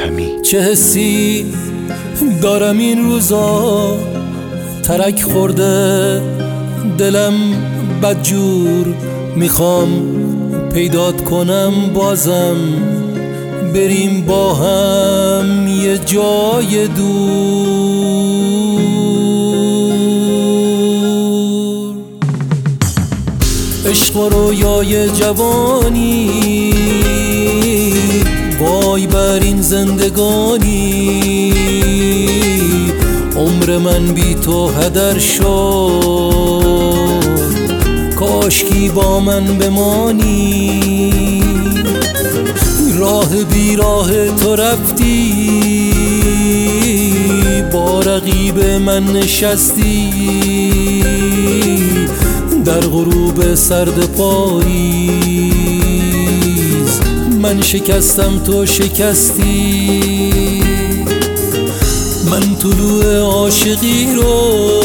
حاتمی. چه حسی دارم این روزا، ترک خورده دلم بدجور، میخوام پیدات کنم بازم، بریم با هم یه جای دور. عشق و رویای جوانی، وای بر این زندگانی، عمر من بی تو هدر شد، کاشکی با من بمانی. راه بی راه تو رفتی، با رقیب من نشستی، در غروب سرد پاییز من شکستم تو شکستی. من طلوع عاشقی رو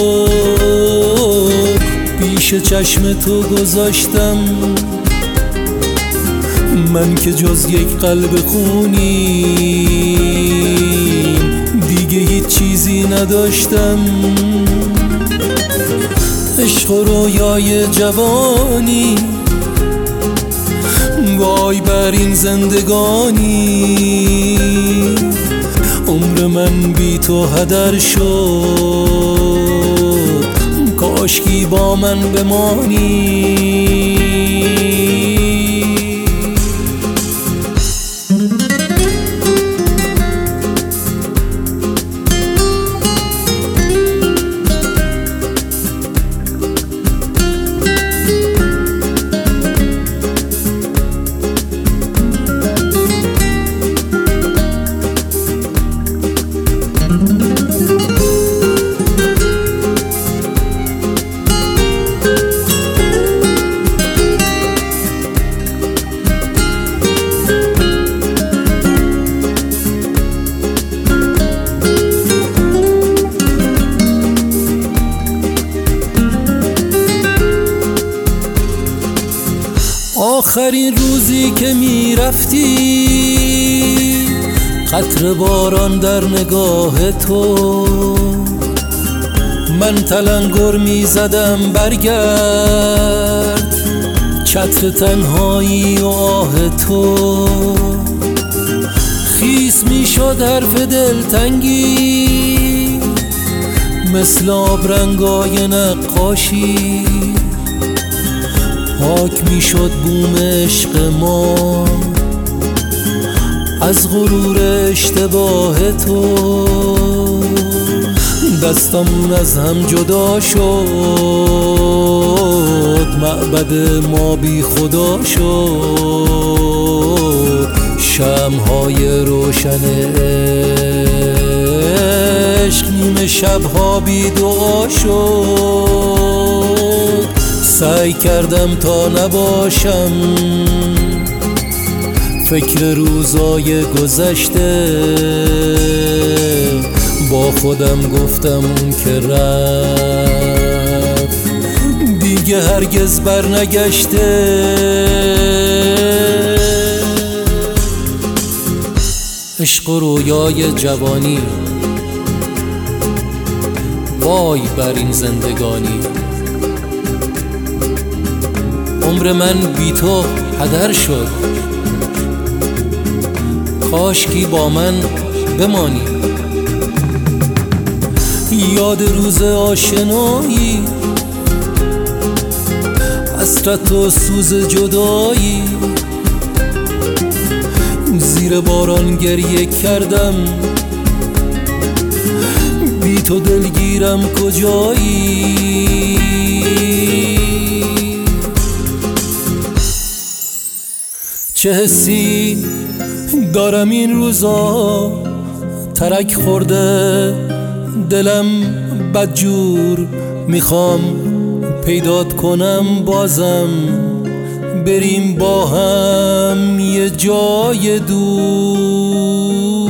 پیش چشم تو گذاشتم، من که جز یک قلب خونی دیگه هیچ چیزی نداشتم. عشق و رویای جوانی، وای بر این زندگانی، عمر من بی تو هدر شد، کاشکی با من بمانی. آخرین روزی که می رفتی، قطره باران در نگاه تو، من تلنگر می زدم برگرد، چتر تنهایی و آه تو. خیس می شد حرف دلتنگی، مثل آبرنگای نقاشی، پاک می شد بوم عشق ما از غرور اشتباه تو. دستمون از هم جدا شد، معبد ما بی خدا شد، شمع‌های روشن عشق نیمه شب‌ها بی دعا شد. سعی کردم تا نباشم فکر روزای گذشته، با خودم گفتم اون که رفت دیگه هرگز برنگشته. عشق و رویای جوانی، وای بر این زندگانی، عمر من بی تو هدر شد، کاشکی با من بمانی. یاد روز آشنایی، حسرت و سوز جدایی، زیر باران گریه کردم، بی تو دلگیرم کجایی. چه حسی دارم این روزا، ترک خورده دلم بدجور، میخوام پیدات کنم بازم، بریم با هم یه جای دور.